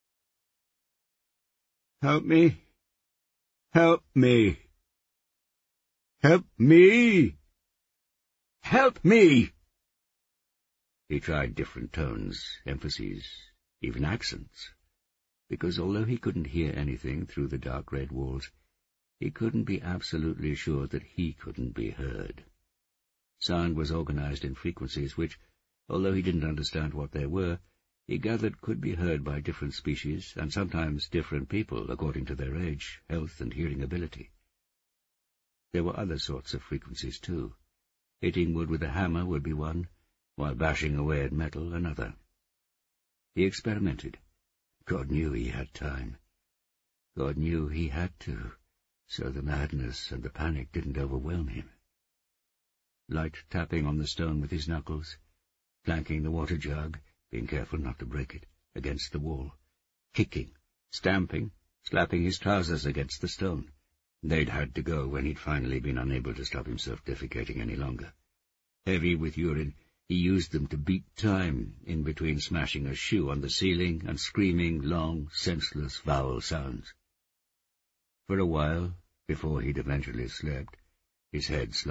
"Help me! Help me! Help me! Help me!" He tried different tones, emphases, even accents, because although he couldn't hear anything through the dark red walls, he couldn't be absolutely sure that he couldn't be heard. Sound was organized in frequencies which, although he didn't understand what they were, he gathered could be heard by different species, and sometimes different people according to their age, health, and hearing ability. There were other sorts of frequencies, too. Hitting wood with a hammer would be one, while bashing away at metal another. He experimented. God knew he had time. God knew he had to, so the madness and the panic didn't overwhelm him. Light tapping on the stone with his knuckles, clanking the water jug, being careful not to break it, against the wall, kicking, stamping, slapping his trousers against the stone. They'd had to go when he'd finally been unable to stop himself defecating any longer. Heavy with urine, He used them to beat time, in between smashing a shoe on the ceiling and screaming long, senseless vowel sounds. For a while, before he'd eventually slept, his head slumped.